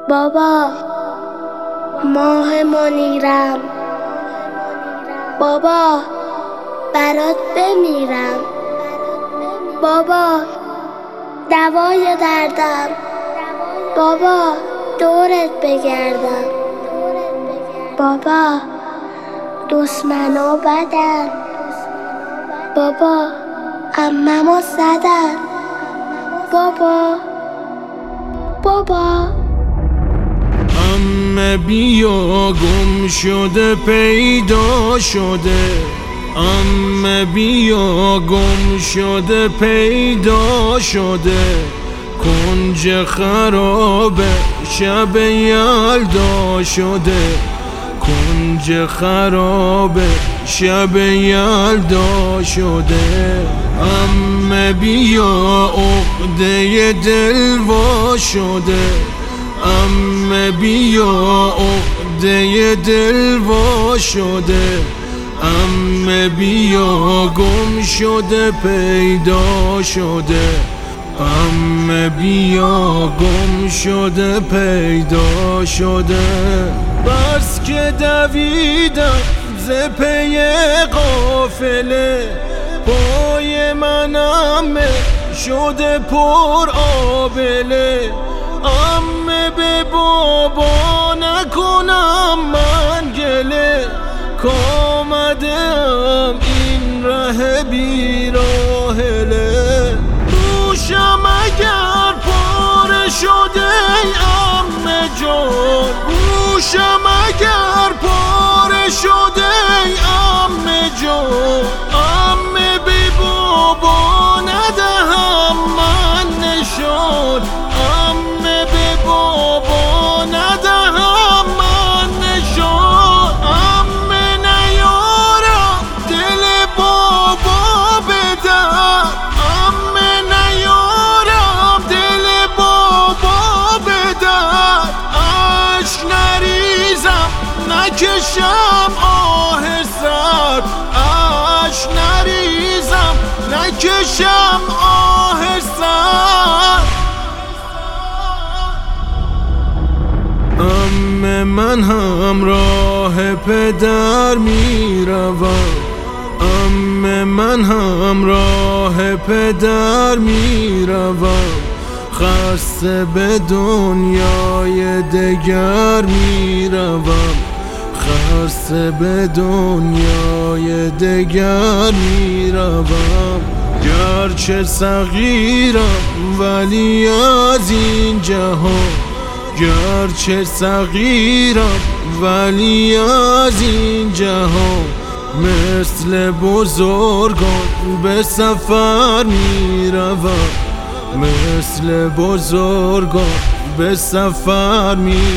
بابا ماه منیرم، بابا برات بمیرم، بابا دوای دردم، بابا دورت بگردم، بابا دشمنا بدن، بابا عممو زدن، بابا عمه بیا گم شده پیدا شده، عمه بیا گم شده پیدا شده، کنج خرابه شب یلدا شده، کنج خرابه شب یلدا شده. عمه بیا عقده دل وا شده، عمه بیا عقده دل وا شده، عمه بیا گم شده پیدا شده، عمه بیا گم شده پیدا شده. بس که دویدم ز پی قافله، پای من عمه شده پر آبله، عمه به بابا نکنم من گله، کامدم این ره بیراهله. گوشم اگر پاره شده ای عمه جان، گوشم اگر پاره شده ای عمه جان، عمه به بابا ندهم من نشان، عمه به بابا ندهم من نشان، عمه نیارم دل بابا بدم، عمه نیارم دل بابا بدم، اشک نریزم نکشم آه سرد، اشک نریزم نکشم آه سرد. عمه من همراه پدر میروم، عمه من همراه پدر میروم، خسته به دنیای دگر میروم، خسته به دنیای دگر میروم. گرچه صغیرم ولی از این جهان، گرچه صغیرم ولی از این جهان، مثل بزرگان به سفر میروم، مثل بزرگان به سفر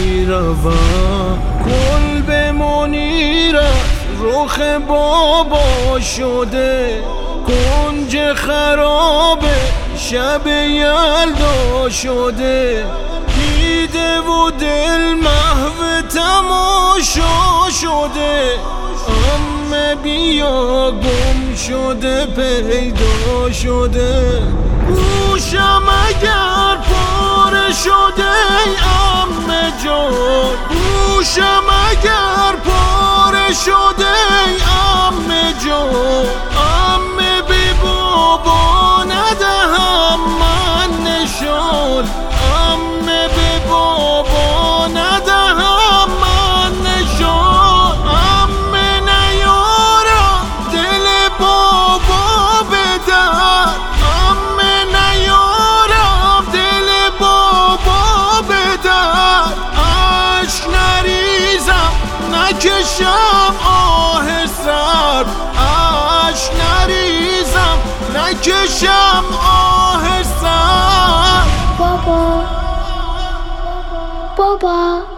میروم. کلب منیر رخ بابا شده، کنج خرابه شب یلدا شده، دیده و دل محو تماشا شده، عمه بیا گم شده پیدا شده. گوشم اگر پاره شده ای عمه جان، گوشم اگر پاره شده ای عمه جان، عمه به بابا ندهم من نشان، عمه به بابا ندهم من نشان، عمه نیارم دل بابا بدم، عمه نیارم دل بابا بدم، اشک نریزم نکشم آه سرد، اشک نریزم نکشم آه سرد. بابا